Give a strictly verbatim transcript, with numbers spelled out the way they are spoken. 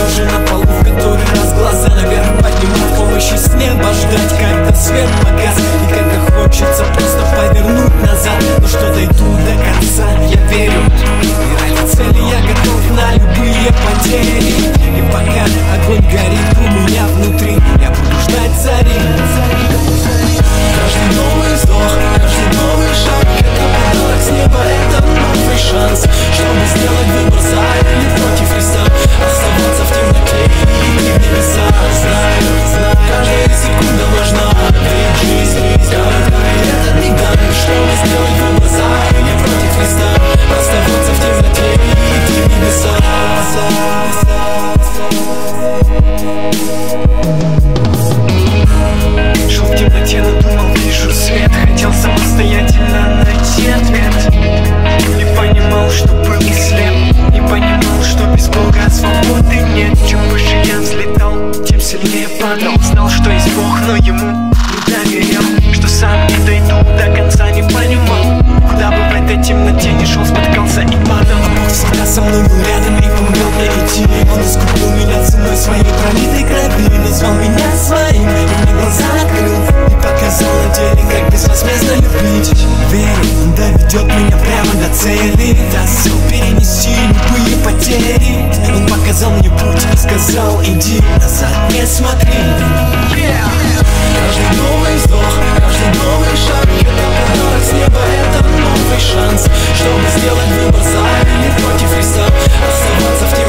лежа на полу, в который раз глаза наверх поднимать, помощи с неба ждать, когда свет погас. И когда хочется просто повернуть назад, но что дойду до конца, я верю. И ради цели я готов на любые потери. И пока огонь горит у меня внутри, я буду ждать зари. Каждый новый вздох, каждый новый шаг — это подарок с неба, это новый шанс, чтобы сделать выбор за или против Христа. Оставаться в темноте и идти в небеса. Знаю, знаю, каждая секунда важна, ведь жизнь коротка, и этот миг дан, чтобы сделать выбор за или против Христа. Оставаться в темноте и идти в небеса. Шел в темноте, но думал, вижу свет. Хотел самостоятельно найти ответ. Не понимал, что был слеп. Не понимал, что без Бога свободы нет. Чем выше я взлетал, тем сильнее падал. Знал, что есть Бог, но ему не доверял. Что сам не дойду до конца, не понимал. Куда бы в этой темноте не шел, споткался и падал. А Бог всегда со мной был рядом и помогал мне идти. Он искупил меня ценой своей пролитой крови, назвал меня своим и мне глаза открыл, и показал на деле, как безвозмездно любить. Верю, он доведет меня прямо до цели, даст сил перенести любые потери. Он показал мне путь и сказал: иди, назад не смотри. Yeah. Каждый новый вздох, каждый новый шаг — это подарок с неба, это новый шанс, чтобы сделать выбор за или против Христа. Оставаться в темноте